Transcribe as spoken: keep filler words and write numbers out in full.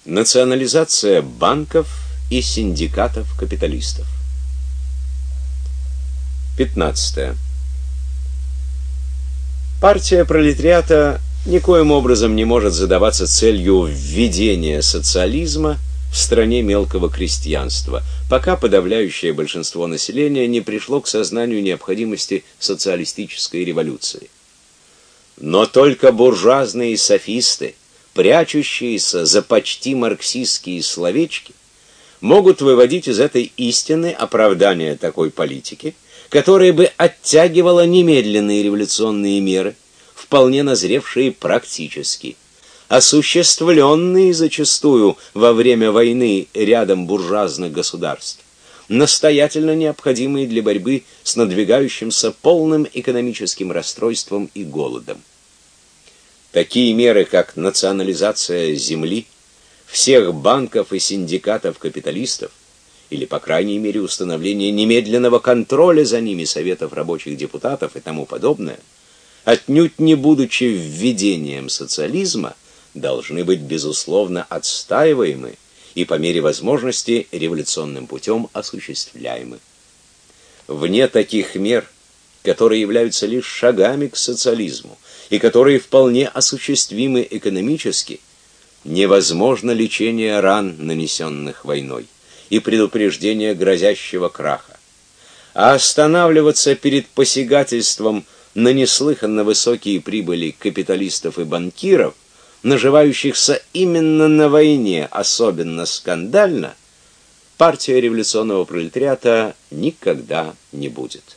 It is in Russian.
Национализация банков и синдикатов капиталистов. пятнадцатое. Партия пролетариата никоим образом не может задаваться целью введения социализма в стране мелкого крестьянства, пока подавляющее большинство населения не пришло к сознанию необходимости социалистической революции. Но только буржуазные софисты, прячущиеся за почти марксистские словечки, могут выводить из этой истины оправдание такой политики, которая бы оттягивала немедленные революционные меры, вполне назревшие практически, осуществленные зачастую во время войны рядом буржуазных государств, настоятельно необходимые для борьбы с надвигающимся полным экономическим расстройством и голодом. Такие меры, как национализация земли, всех банков и синдикатов капиталистов, или, по крайней мере, установление немедленного контроля за ними советов рабочих депутатов и тому подобное, отнюдь не будучи введением социализма, должны быть, безусловно, отстаиваемы и по мере возможности революционным путем осуществляемы. Вне таких мер, которые являются лишь шагами к социализму и которые вполне осуществимы экономически, невозможно лечение ран, нанесенных войной, и предупреждение грозящего краха. А останавливаться перед посягательством на неслыханно высокие прибыли капиталистов и банкиров, наживающихся именно на войне, особенно скандально, партия революционного пролетариата никогда не будет.